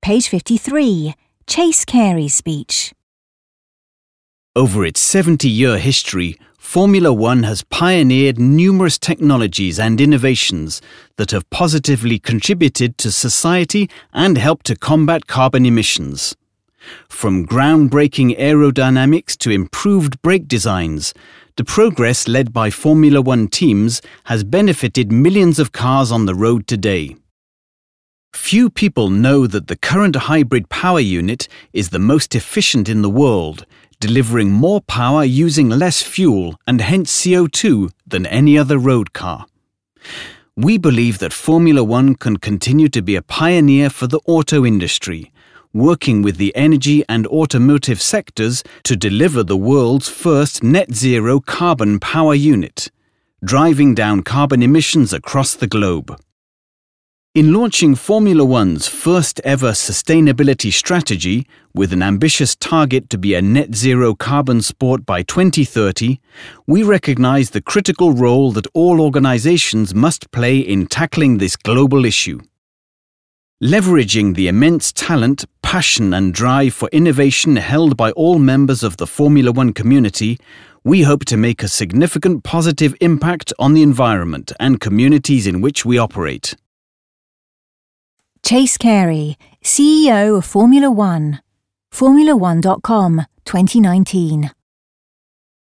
Page 53. Chase Carey's speech. Over its 70-year history, Formula One has pioneered numerous technologies and innovations that have positively contributed to society and helped to combat carbon emissions. From groundbreaking aerodynamics to improved brake designs, the progress led by Formula One teams has benefited millions of cars on the road today. Few people know that the current hybrid power unit is the most efficient in the world, delivering more power using less fuel and hence CO2 than any other road car. We believe that Formula One can continue to be a pioneer for the auto industry, working with the energy and automotive sectors to deliver the world's first net-zero carbon power unit, driving down carbon emissions across the globe. In launching Formula One's first-ever sustainability strategy, with an ambitious target to be a net-zero carbon sport by 2030, we recognise the critical role that all organisations must play in tackling this global issue. Leveraging the immense talent, passion and drive for innovation held by all members of the Formula One community, we hope to make a significant positive impact on the environment and communities in which we operate. Chase Carey, CEO of Formula One. Formula1.com, 2019.